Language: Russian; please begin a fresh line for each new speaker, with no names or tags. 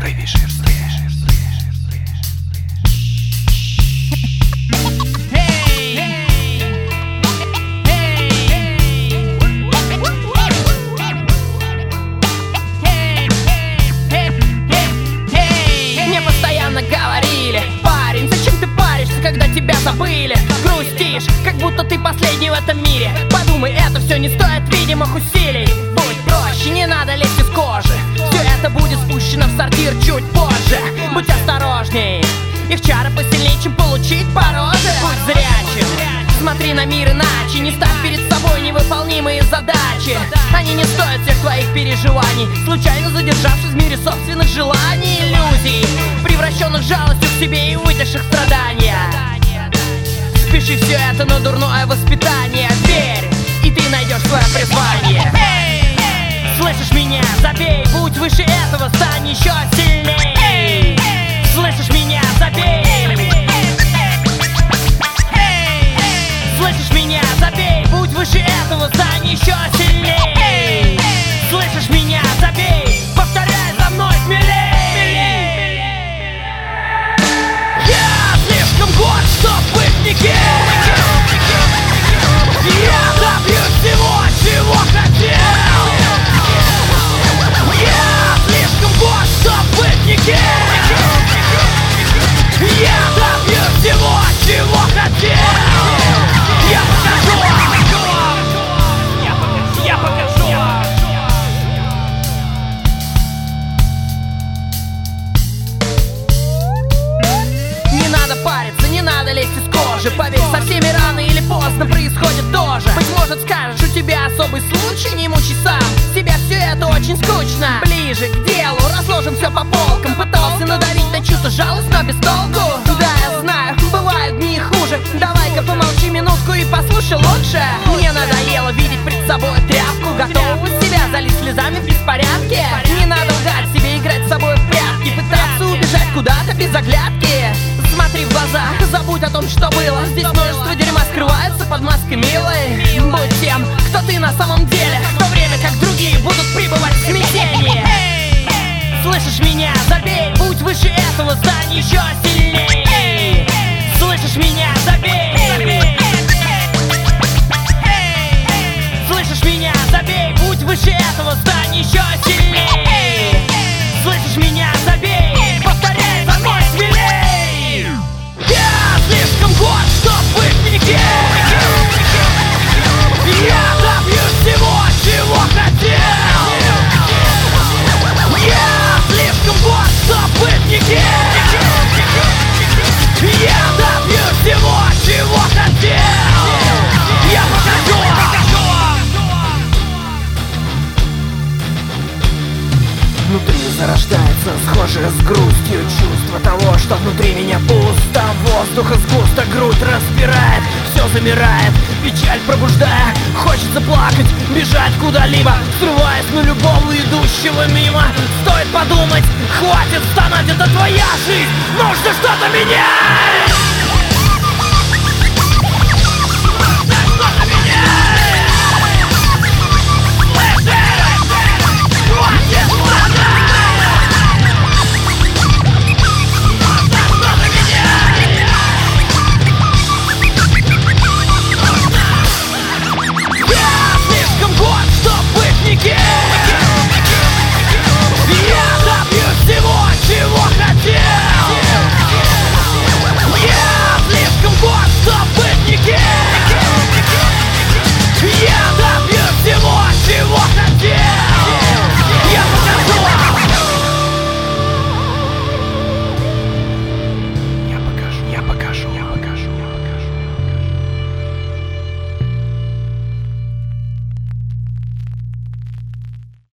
Когда тебя забыли, грустишь, как будто ты последний в этом мире. Подумай, это все не стоит видимых усилий. Будь проще, не надо лезть из кожи. Все это будет спущено в сортир чуть позже. Будь осторожней, их чары посильнее, чем получить по роже. Будь зрячим, смотри на мир иначе. Не ставь перед собой невыполнимые задачи. Они не стоят всех твоих переживаний, случайно задержавшись в мире собственных желаний, иллюзий, превращенных жалостью к себе и вытекших страдания. Спеши все это на дурное воспитание. Верь, и ты найдешь свое призвание. Слышишь меня? Забей, будь выше этого, стань еще сильней. Слышишь меня? Забей. Слышишь меня? Забей, будь выше этого, стань еще сильней. Слышишь меня? Забей, повторяй за мной смелей. Я слишком горд, чтоб быть никем. Я добьюсь всего, чего хотел. Я слишком горд, чтоб быть никем. Я добьюсь всего, чего хотел. Я покажу. Я покажу. Не надо париться, не надо лезть из кожи. Поверь, со всеми рано или поздно происходит тоже. Быть может, скажешь, у тебя особый случай, не мучай сам себя, все это очень скучно. Ближе к делу, разложим все по полкам. Пытался надавить на чувство жалость, но без толку. Да, я знаю, бывают дни хуже. Давай-ка помолчи минутку и послушай лучше. Мне надоело видеть пред собой тряпку, готового себя залить слезами в беспорядке. Не надо лгать себе, играть с собой в прятки, пытаться убежать куда-то без оглядки. Смотри в глаза, забудь о том, что было. Здесь множество дерьма скрывается под маской милой. Будь тем, кто ты на самом деле, в то время как другие будут пребывать в смятении. Слышишь меня? Забей, будь выше этого, стань еще сильней. Слышишь меня? Забей. Слышишь меня? Забей, будь выше этого, стань еще сильней. Слышишь меня? Забей, повторяй за мной смелей. Я слишком горд, чтоб быть никем. Я добьюсь всего, чего хотел. Я слишком горд, чтоб быть никем. Я добьюсь всего, чего хотел. Я покажу. Внутри зарождается схожее с грустью чувство того, что внутри меня пусто. Воздуха сгусток, грудь распирает, все замирает, печаль пробуждая. Хочется плакать, бежать куда-либо, срываясь на любого идущего мимо. Стоит подумать, хватит стонать, это твоя жизнь, нужно что-то менять.